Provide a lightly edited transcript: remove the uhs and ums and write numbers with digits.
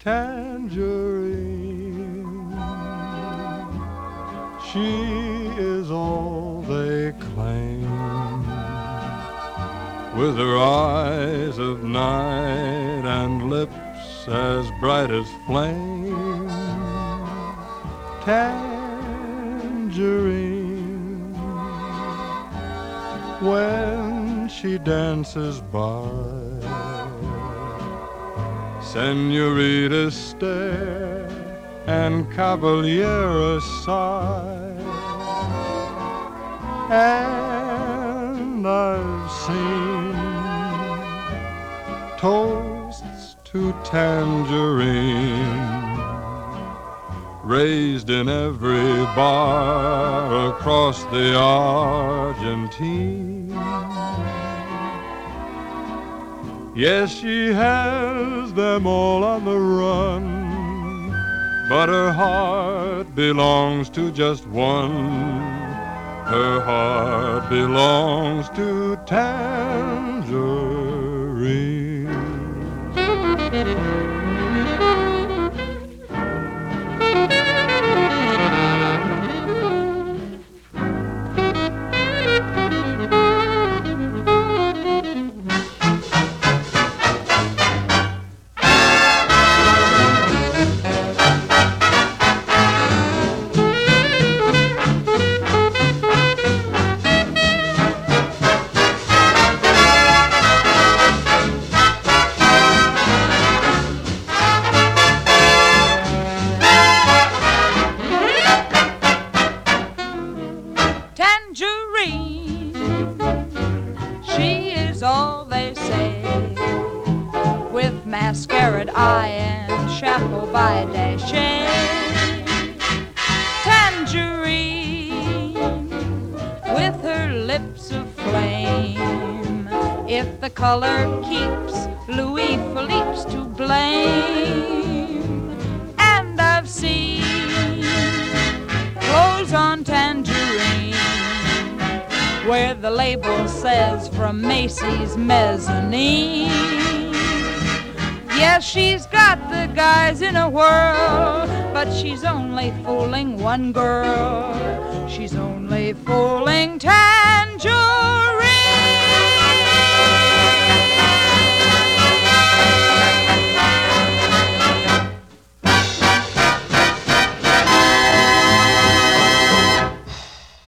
tangerine. She is all they claim, with her eyes of night and lips as bright as flame. Tangerine, when she dances by, senoritas stare and caballeros sigh. And I've seen toasts to tangerine raised in every bar across the Argentine. Yes, she has them all on the run, but her heart belongs to just one. Her heart belongs to tangerine. Tangerine, she is all they say, with mascaraed eye and chapeau by Deshay. Tangerine, with her lips of flame, if the color keeps Louis Philippe's to blame. And I've seen clothes on tangerine where the label says from Macy's mezzanine. Yes, she's got the guys in a whirl, but she's only fooling one girl. She's only fooling Tangerine.